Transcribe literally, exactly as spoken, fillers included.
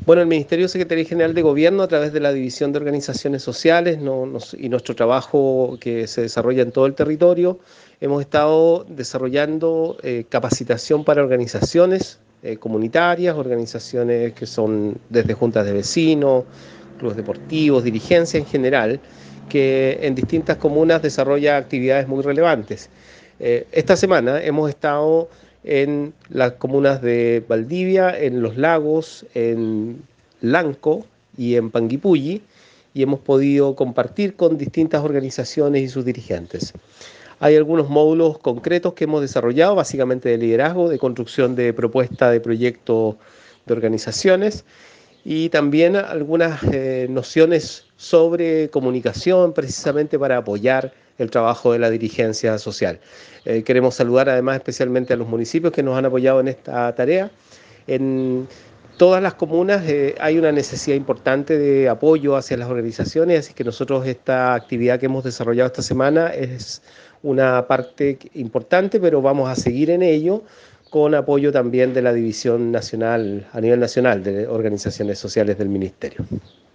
Bueno, el Ministerio de Secretaría General de Gobierno, a través de la División de Organizaciones Sociales no, nos, y nuestro trabajo que se desarrolla en todo el territorio, hemos estado desarrollando eh, capacitación para organizaciones eh, comunitarias, organizaciones que son desde juntas de vecinos, clubes deportivos, dirigencia en general, que en distintas comunas desarrolla actividades muy relevantes. Eh, esta semana hemos estado en las comunas de Valdivia, en Los Lagos, en Lanco y en Panguipulli, y hemos podido compartir con distintas organizaciones y sus dirigentes. Hay algunos módulos concretos que hemos desarrollado, básicamente de liderazgo, de construcción de propuesta de proyectos de organizaciones, y también algunas eh, nociones sobre comunicación, precisamente para apoyar el trabajo de la dirigencia social. Eh, queremos saludar además especialmente a los municipios que nos han apoyado en esta tarea. En todas las comunas eh, hay una necesidad importante de apoyo hacia las organizaciones, así que nosotros esta actividad que hemos desarrollado esta semana es una parte importante, pero vamos a seguir en ello con apoyo también de la División Nacional, a nivel nacional, de organizaciones sociales del Ministerio.